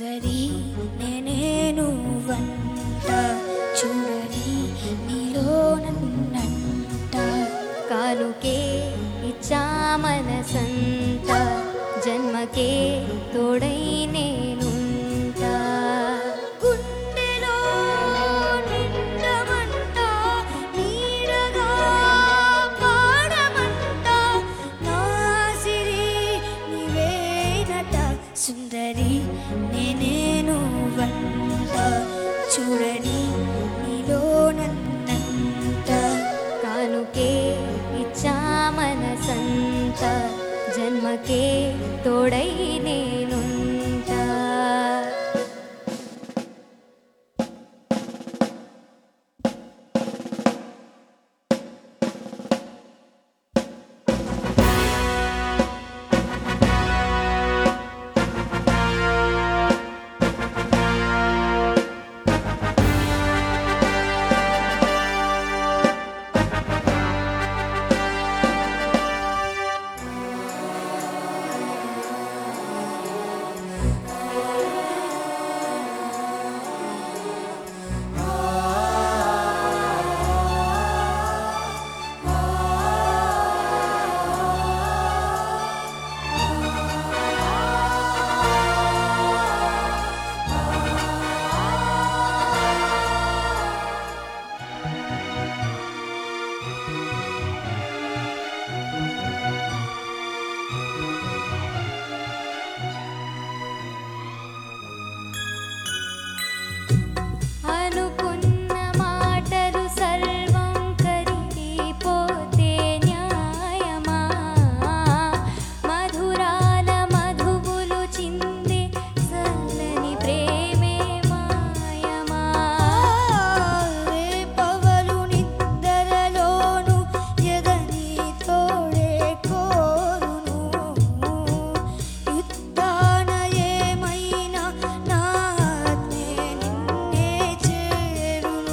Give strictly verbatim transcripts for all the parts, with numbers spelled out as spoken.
సుందరి నేనేను వంట చూడని నీలో నన్నంట కాలుకే ఇచ్చా మనసంత జన్మకే తోడై నేనుంటా గుండెలో నిండమంట నీడగా పాడమంట నా సిరి నీవేనట సుందరి నేనేను వంట చూడని నీలో నన్నంట కానుకే ఇచ్చా మనసంత జన్మకే తోడై నేనుంటా అనుకున్న మాటలు సర్వం కరిగిపోతే న్యాయమా మధురాల మధువులు చిందే చల్లని ప్రేమే మాయమా రేపవలు నిద్రలోను ఎదని తోడే కోరును యుద్ధాన ఏమైనా నా ఆత్మే నిన్నే చేరును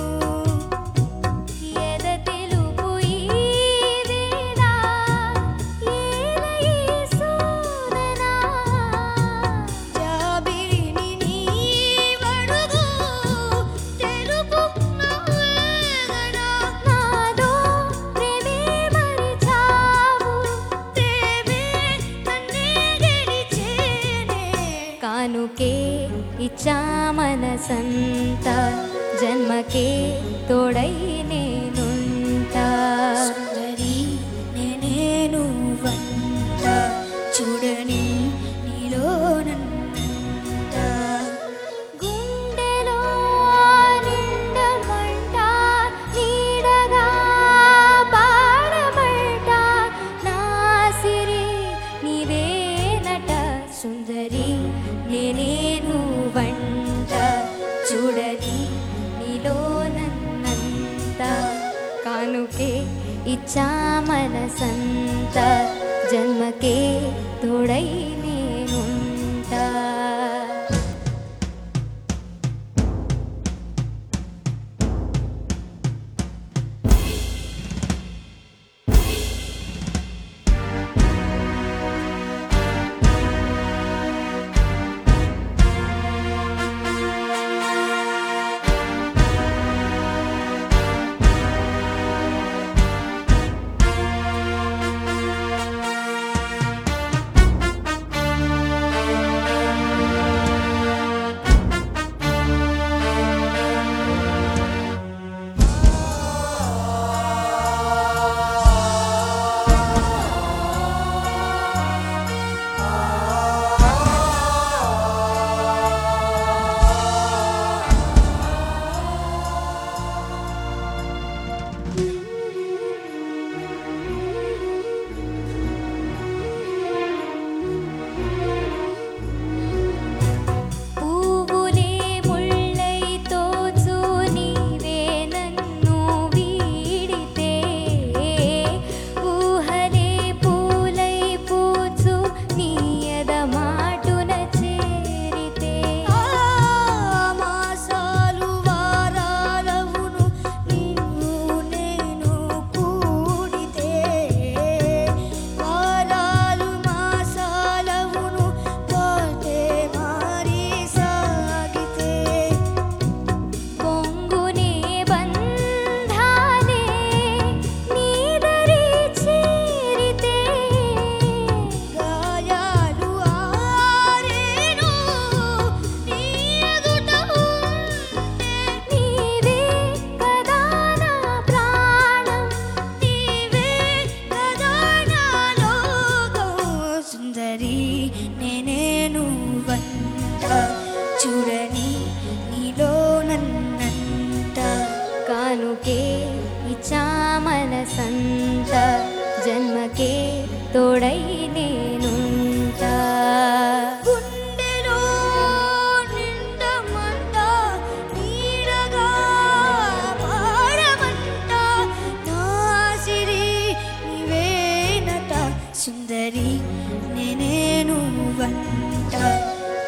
ఎద తెలుపు ఈ వేళ ఏల ఈ సోదనా జాబిలిని నీవడుగు తెలుపు నా వేదన నాలో ప్రేమే మరిచావు ప్రేమే నన్నే గెలిచేనే కానుకే ఇచ్చా మనసంత జన్మకే తోడై నేనుంటా సుందరి నేనేను వంట చూడని నీలో నన్నంట గుండెలో నిండమంట నీడగా పాడమంట నా సిరి నీవేనట సుందరి నేనేను వంట చూడని నీలో నన్నంత కానుకే ఇచ్చా మనసంత జన్మకే తోడై నేనుంటా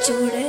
చూడని